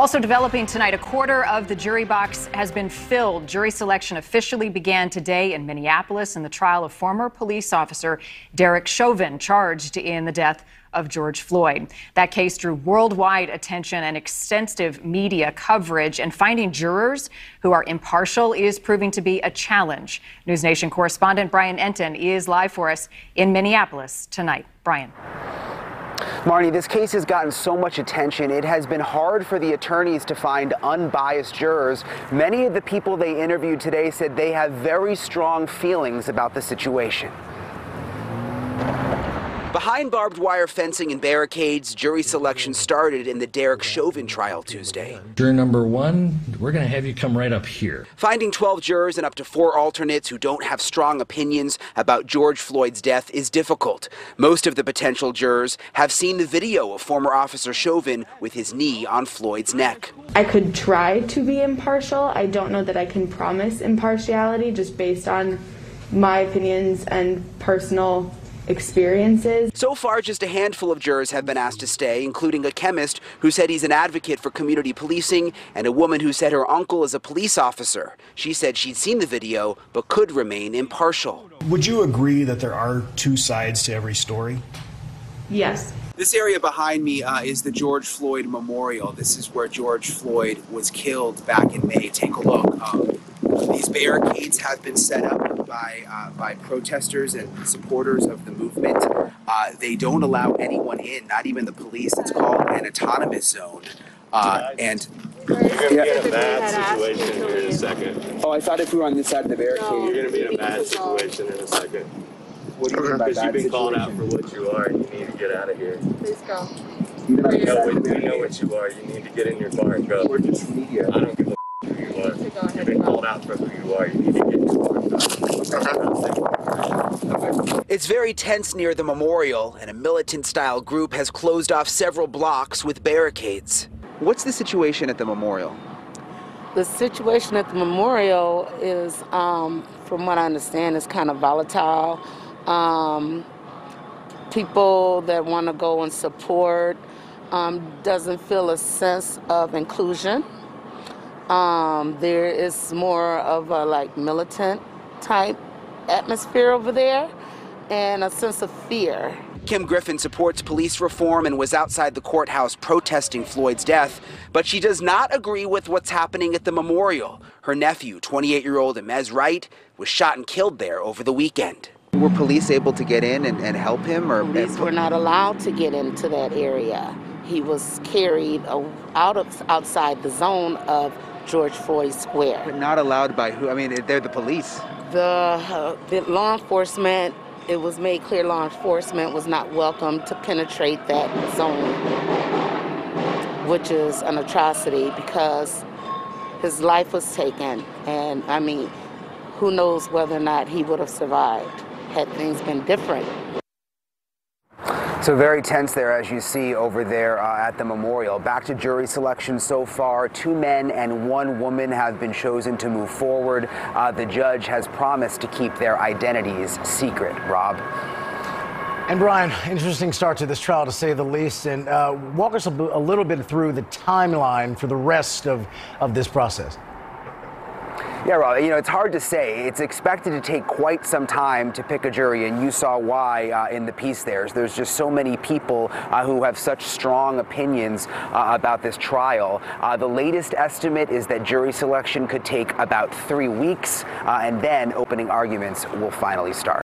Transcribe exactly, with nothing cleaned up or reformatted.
Also developing tonight, a quarter of the jury box has been filled. Jury selection officially began today in Minneapolis in the trial of former police officer Derek Chauvin, charged in the death of George Floyd. That case drew worldwide attention and extensive media coverage, and finding jurors who are impartial is proving to be a challenge. News Nation correspondent Brian Entin is live for us in Minneapolis tonight. Brian. Marnie, this case has gotten so much attention. It has been hard for the attorneys to find unbiased jurors. Many of the people they interviewed today said they have very strong feelings about the situation. Behind barbed wire fencing and barricades, jury selection started in the Derek Chauvin trial Tuesday. Juror number one, we're going to have you come right up here. Finding twelve jurors and up to four alternates who don't have strong opinions about George Floyd's death is difficult. Most of the potential jurors have seen the video of former Officer Chauvin with his knee on Floyd's neck. I could try to be impartial. I don't know that I can promise impartiality just based on my opinions and personal experiences. So far, just a handful of jurors have been asked to stay, including a chemist who said he's an advocate for community policing and a woman who said her uncle is a police officer. She said she'd seen the video but could remain impartial. Would you agree that there are two sides to every story? Yes. This area behind me uh, is the George Floyd Memorial. This is where George Floyd was killed back in May. Take a look. Um, these barricades have been set up by uh, by protesters and supporters of the movement. Uh, they don't allow anyone in, not even the police. It's called an autonomous zone. Uh, and You're going to be in a bad situation here in a second. oh, I thought if we were on this side of the barricade. No, you're going to be in a bad situation in a second. What do you mean by Because bad you've been called situation? out for what you are, and you need to get out of here. Please go. You know, You know, what, you know what you are. You need to get in your car and go. We're just media. I don't give a f- who you are. You've been called out for who you are. You need to get in your car and go. It's very tense near the memorial, and a militant-style group has closed off several blocks with barricades. What's the situation at the memorial? The situation at the memorial is, um, from what I understand, is kind of volatile. Um, people that want to go and support um, doesn't feel a sense of inclusion. Um, there is more of a like militant type atmosphere over there and a sense of fear. Kim Griffin supports police reform and was outside the courthouse protesting Floyd's death, but she does not agree with what's happening at the memorial. Her nephew, twenty-eight-year-old Emez Wright, was shot and killed there over the weekend. Were police able to get in and, and help him? Or police were not allowed to get into that area. He was carried out of outside the zone of George Floyd Square. But not allowed by who? I mean, they're the police. The, uh, the law enforcement, it was made clear law enforcement was not welcome to penetrate that zone, which is an atrocity because his life was taken. And I mean, who knows whether or not he would have survived had things been different. So very tense there, as you see over there uh, at the memorial. Back to jury selection so far. Two men and one woman have been chosen to move forward. Uh, the judge has promised to keep their identities secret. Rob? And Brian, interesting start to this trial, to say the least. And uh, walk us a, a little bit through the timeline for the rest of, of this process. Yeah, Rob, you know, it's hard to say. It's expected to take quite some time to pick a jury, and you saw why uh, in the piece there. There's just so many people uh, who have such strong opinions uh, about this trial. Uh, the latest estimate is that jury selection could take about three weeks, uh, and then opening arguments will finally start.